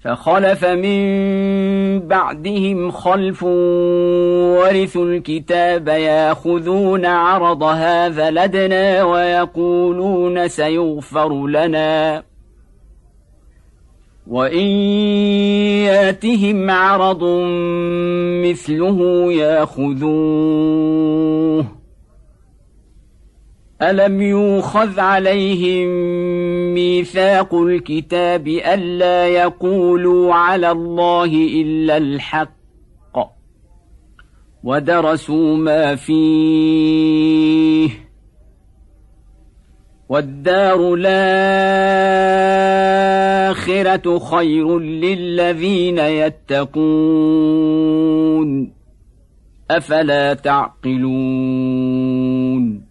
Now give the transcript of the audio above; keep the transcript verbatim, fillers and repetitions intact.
فخلف من بعدهم خلف ورثوا الكتاب ياخذون عرض هذا الأدنى ويقولون سيغفر لنا وإن ياتهم عرض مثله ياخذوه ألم يؤخذ عليهم ميثاق الكتاب ألا يقولوا على الله إلا الحق ودرسوا ما فيه والدار الآخرة خير للذين يتقون أفلا تعقلون